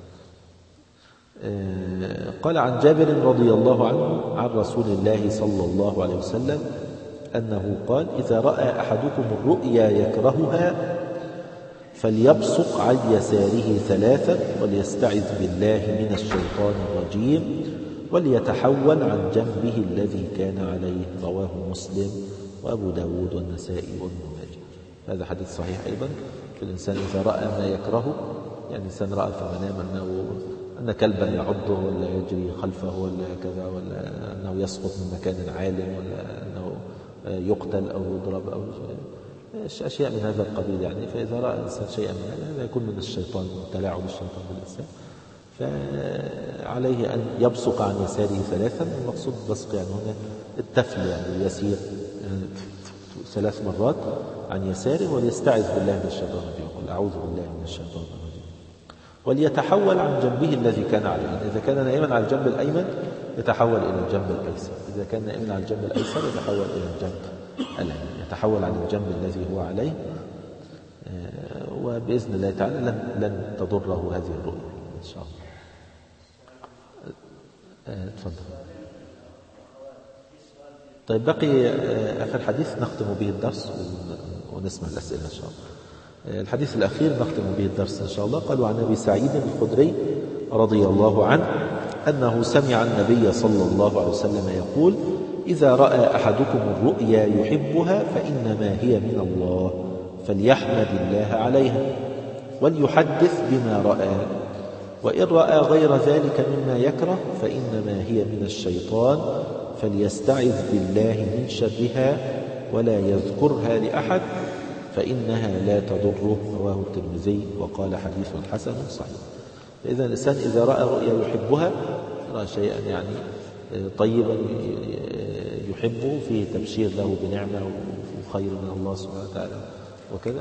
قال عن جابر رضي الله عنه عن رسول الله صلى الله عليه وسلم أنه قال إذا رأى أحدكم الرؤيا يكرهها فليبصق عن يساره ثلاثا وليستعذ بالله من الشيطان الرجيم وليتحول عن جنبه الذي كان عليه. رواه مسلم وأبو داود والنسائي وابن ماجه. هذا حديث صحيح أيضا في الإنسان إذا رأى ما يكرهه، يعني الإنسان رأى في المنام أن كلبا يعضه ولا يجري خلفه ولا كذا، ولا أنه يسقط من مكان عال، ولا أنه يقتل أو يضرب أو أشياء من هذا القبيل يعني. فإذا رأى الإنسان شيئا من هذا يكون من الشيطان، تلاعب الشيطان بالإنسان، فعليه أن يبصق عن يساره ثلاثا. المقصود بصق يعني هنا التفل، يعني يسير يعني 3 مرات عن يساره وليستعذ بالله من الشيطان الرجيم، يقول أعوذ بالله من الشيطان الرجيم. وليتحول عن جنبه الذي كان عليه، إذا كان نائما على الجنب الأيمن يتحول إلى الجنب الأيسر، إذا كان نائما على الجنب الأيسر يتحول إلى الجنب الأيمن، يتحول عن الجنب الذي هو عليه. وبإذن الله تعالى لن تضره هذه الرؤية إن شاء الله. تفضل. طيب بقي آخر حديث نختم به الدرس ونسمع الأسئلة إن شاء الله. الحديث الأخير نختم به الدرس إن شاء الله. قالوا عن أبي سعيد الخدري رضي الله عنه أنه سمع النبي صلى الله عليه وسلم يقول إذا رأى أحدكم الرؤيا يحبها فإنما هي من الله فليحمد الله عليها وليحدث بما رأى، وإن رأى غير ذلك مما يكره فإنما هي من الشيطان فليستعذ بالله من شرها ولا يذكرها لأحد فإنها لا تضره. رواه الترمذي وقال حديث حسن صحيح. إذا الإنسان إذا رأى رؤيا يحبها، رأى شيئا يعني طيبا يحبه فيه تبشير له بنعمة وخير من الله سبحانه وتعالى وكذا،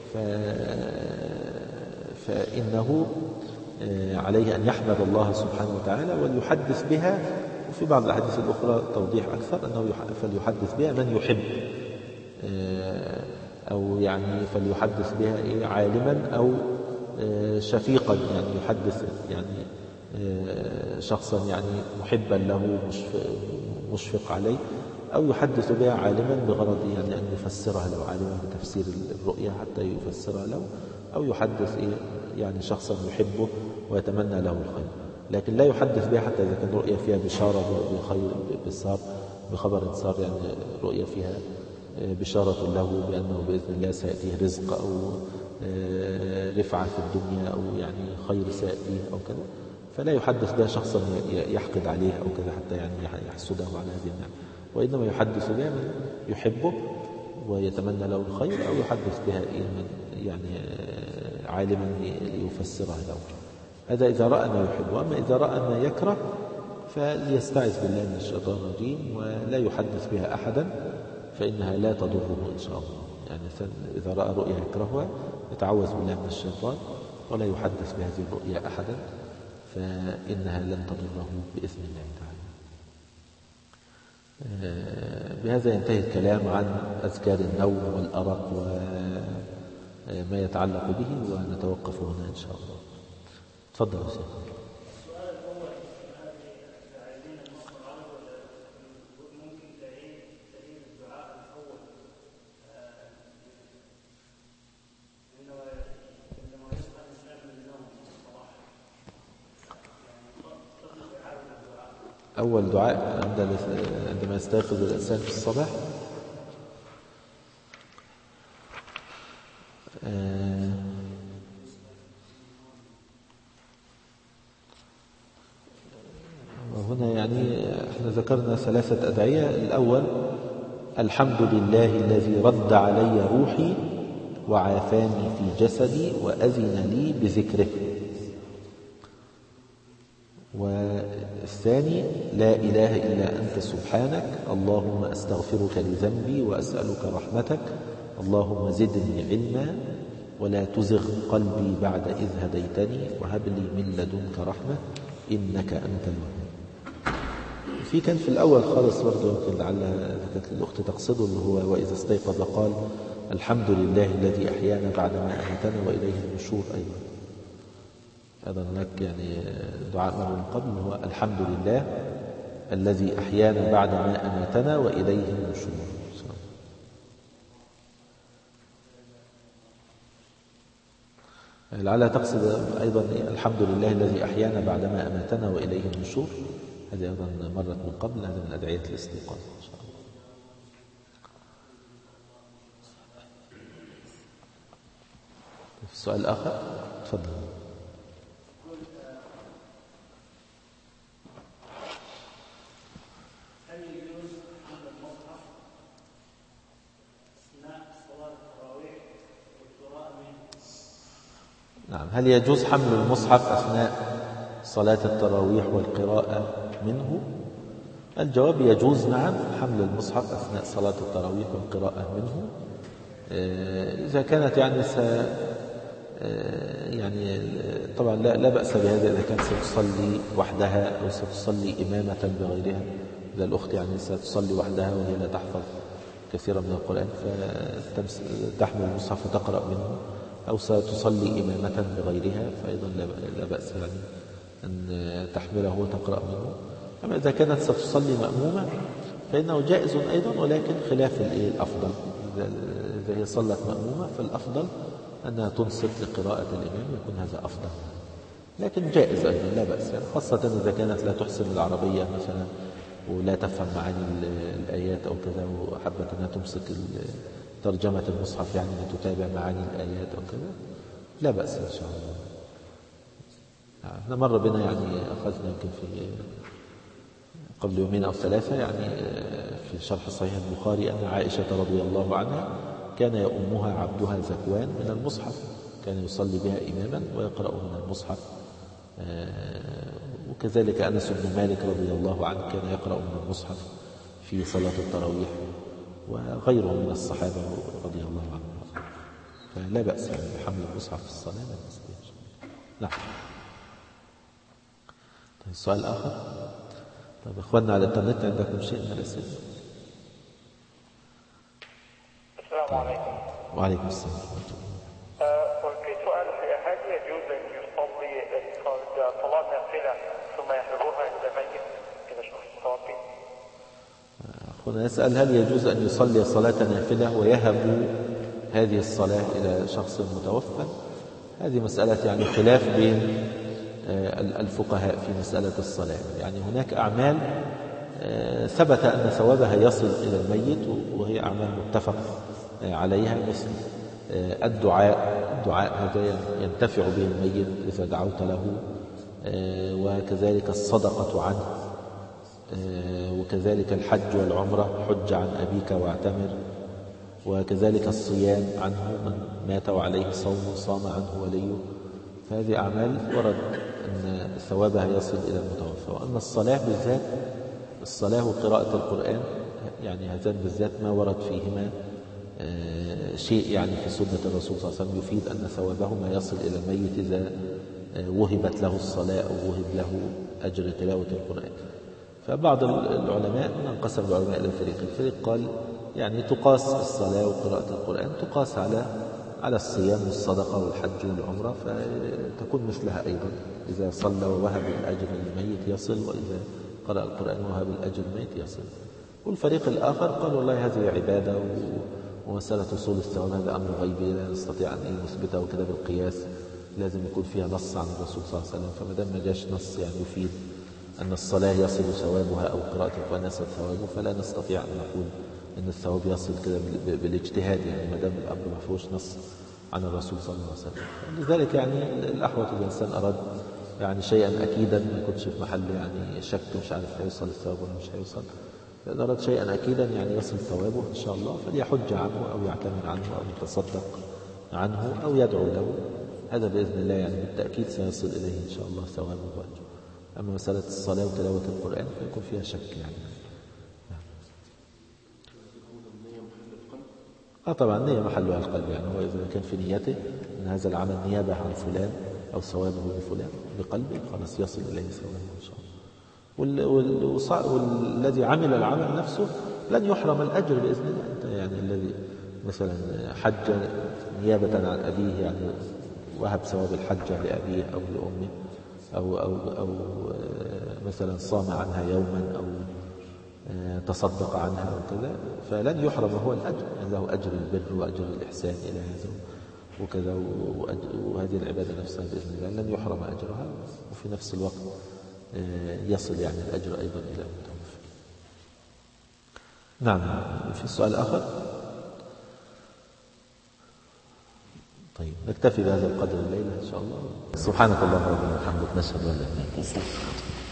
فإنه عليه أن يحمد الله سبحانه وتعالى وليحدث بها. وفي بعض الأحاديث الأخرى توضيح أكثر أنه فليحدث بها من يحب، أو يعني فليحدث بها عالما أو شفيقا، يعني يحدث يعني شخصا يعني محبا له مشفق عليه، أو يحدث بها عالما بغرض يعني أن يفسرها له، عالما بتفسير الرؤيا حتى يفسرها له، أو يحدث يعني شخصا يحبه ويتمنى له الخير، لكن لا يحدث بها حتى إذا كان رؤيا فيها بشارة بخير بالصار بخبر صار، يعني رؤيا فيها بشارة له بأنه بإذن الله سيأتيه رزق أو رفعة في الدنيا أو يعني خير سيأتيه أو كذا، فلا يحدث بها شخصا يحقد عليه أو كذا حتى يعني يحسده على هذه النعمة، وإنما يحدث بها من يحبه ويتمنى له الخير، أو يحدث بها من يعني عالما ليفسرها له. هذا إذا رأى ما يحب. وأما إذا رأى ما يكره فليستعذ بالله من الشيطان الرجيم ولا يحدث بها أحدا فإنها لا تضره إن شاء الله. يعني إذا رأى رؤيا يكرهها يتعوذ بالله من الشيطان ولا يحدث بهذه الرؤيا أحدا فإنها لن تضره بإذن الله تعالى. بهذا ينتهي الكلام عن أذكار النوم والأرق وما يتعلق به، ونتوقف هنا إن شاء الله. تفضل يا شيخ. أول دعاء عندما يستيقظ الإنسان في الصباح هنا يعني احنا ذكرنا 3 أدعية. الأول: الحمد لله الذي رد علي روحي وعافاني في جسدي وأذن لي بذكره. والثاني: لا إله إلا أنت سبحانك اللهم أستغفرك لذنبي وأسألك رحمتك اللهم زدني علما ولا تزغ قلبي بعد إذ هديتني وهب لي من لدنك رحمة إنك أنت الوهاب. كان في الأول خالص برضه يمكن لعل كانت الأخت تقصده اللي هو: وإذا استيقظ قال الحمد لله الذي أحيانا بعدما أماتنا وإليه النشور. أيضا هناك يعني دعاء مر من قبل هو: الحمد لله الذي أحيانا بعدما أماتنا وإليه النشور. لعلها تقصد أيضا الحمد لله الذي أحيانا بعدما أماتنا وإليه النشور. هذه أيضا مرت من قبل، هذا من أدعية الاستيقاظ إن شاء الله. في السؤال الآخر تفضل. نعم، هل يجوز حمل المصحف أثناء صلاة التراويح والقراءة منه؟ الجواب: يجوز نعم حمل المصحف أثناء صلاة التراويح والقراءة منه، إذا كانت يعني طبعا لا بأس بهذا إذا كانت ستصلي وحدها أو ستصلي إمامة بغيرها. إذا الأخت يعني ستصلي وحدها وهي لا تحفظ كثيرا من القرآن فتحمل المصحف وتقرأ منه، أو ستصلي إمامة بغيرها فأيضا لا بأس يعني أن تحمله وتقرأ منه. أما إذا كانت ستصلي مأمومة فإنه جائز أيضا، ولكن خلاف الأفضل. إذا هي صلت مأمومة فالأفضل أنها تنصت لقراءة الإمام، يكون هذا أفضل، لكن جائز أيضا لا بأس يعني، خاصة إذا كانت لا تحسن العربية مثلا ولا تفهم معاني الآيات أو كذا، وحبت أنها تمسك ترجمة المصحف يعني لتتابع معاني الآيات أو كذا، لا بأس إن شاء الله. احنا مر بنا يعني أخذنا يمكن في قبل 2 أو 3 يعني في شرح صحيح البخاري أن عائشة رضي الله عنها كان يؤمها عبدها زكوان من المصحف، كان يصلي بها إماما ويقرأ من المصحف. وكذلك أنس بن مالك رضي الله عنه كان يقرأ من المصحف في صلاة التراويح، وغيره من الصحابة رضي الله عنهم، فلا بأس يعني بحمل المصحف في الصلاة، لا بأس به. نعم. طيب السؤال الآخر. طيب إخواننا على الإنترنت عندكم شيء من الأسئلة؟ السلام عليكم. وعليكم السلام. وفي سؤال: هل يجوز أن يصلي صلاة نافلة ثم يحضرها إلى ميت إلى شخص متوفي؟ أخونا يسأل: هل يجوز أن يصلي صلاة نافلة ويهب هذه الصلاة إلى شخص متوفى؟ هذه مسألة يعني خلاف بين الفقهاء في مسألة الصلاة. يعني هناك أعمال ثبت أن ثوابها يصل إلى الميت وهي أعمال متفق عليها، مثل الدعاء هذا ينتفع به الميت إذا دعوت له، وكذلك الصدقة عنه، وكذلك الحج والعمرة، حج عن أبيك واعتمر، وكذلك الصيام عنه من مات وعليه صوم صام عنه وليه. فهذه أعمال ورد أن ثوابها يصل إلى المتوفى. وأما الصلاة بالذات، الصلاة وقراءة القرآن يعني هذان بالذات ما ورد فيهما شيء يعني في سنة الرسول صلى الله عليه وسلم يفيد أن ثوابهما يصل إلى الميت إذا وهبت له الصلاة أو وهب له أجر تلاوة القرآن. فبعض العلماء انقسم العلماء إلى الفريق قال يعني تقاس الصلاة وقراءة القرآن تقاس على الصيام والصدقة والحج والعمرة، فتكون مثلها أيضا، إذا صلى ووهب الأجر للميت يصل، وإذا قرأ القرآن ووهب الأجر للميت يصل. والفريق الآخر قال والله هذه عبادة ومسألة وصول الثواب هذا أمر غيبي لا نستطيع أن نثبته وكذا بالقياس، لازم يكون فيها نص عن الرسول صلى الله عليه وسلم. فما دام ما جاش نص يعني يفيد أن الصلاة يصل ثوابها أو قراءة القرآن يصل ثوابه، فلا نستطيع أن نقول أن الثواب يصل كده بالاجتهاد، يعني ما دام الأمر ما فيهوش نص عن الرسول صلى الله عليه وسلم. لذلك يعني الأحوط إذا الإنسان أراد يعني شيئا أكيدا ما يكونش في محل يعني شك مش عارف هيوصل الثواب ولا مش هيوصل. إذا أراد شيئا أكيدا يعني يصل ثوابه إن شاء الله فليحج عنه أو يعتمر عنه أو يتصدق عنه أو يدعو له، هذا بإذن الله يعني بالتأكيد سيصل إليه إن شاء الله ثوابه وأجره. أما مسألة الصلاة وتلاوة القرآن فيكون فيها شك يعني. طبعا النية محلها القلب، يعني هو إذا كان في نيته أن هذا العمل نيابة عن فلان أو ثوابه لفلان بقلبه خلاص يصل إليه ثوابه إن شاء الله. والذي عمل العمل نفسه لن يحرم الأجر بإذن الله. أنت يعني الذي مثلا حج نيابة عن أبيه يعني وهب ثواب الحجة لأبيه أو لأمه أو مثلا صام عنها يوما أو تصدق عنها أو كذا، فلن يحرم هو الأجر، يعني له أجر البر وأجر الإحسان إلى هذا وكذا، وهذه العبادة نفسها بإذن الله لن يحرم أجرها، وفي نفس الوقت يصل يعني الأجر أيضا إلى المتوفى. نعم. في سؤال آخر؟ طيب نكتفي بهذا القدر الليلة إن شاء الله. سبحانك اللهم وبحمدك نشهد أن لا إله إلا أنت.